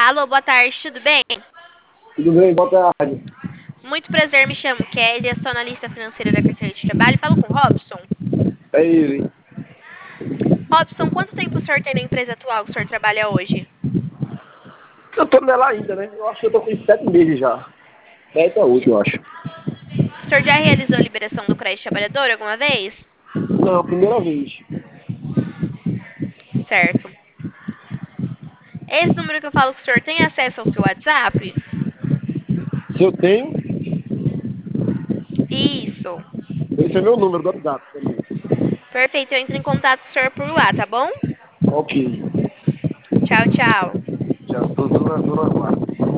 Alô, boa tarde, tudo bem? Tudo bem, boa tarde. Muito prazer, me chamo Kelly, sou analista financeira da carteira de trabalho. Falo com o Robson. É ele. Robson, quanto tempo o senhor tem na empresa atual que o senhor trabalha hoje? Eu tô nela ainda, né? Eu acho que eu tô com 7 meses já. 7 a 8, eu acho. O senhor já realizou a liberação do crédito trabalhador alguma vez? Não, primeira vez. Certo. Esse número que eu falo que o senhor tem acesso ao seu WhatsApp? Se eu tenho, Isso. esse é meu número do WhatsApp também. Perfeito, eu entro em contato com o senhor por lá, tá bom? Ok. Tchau, tchau. Já tô na zona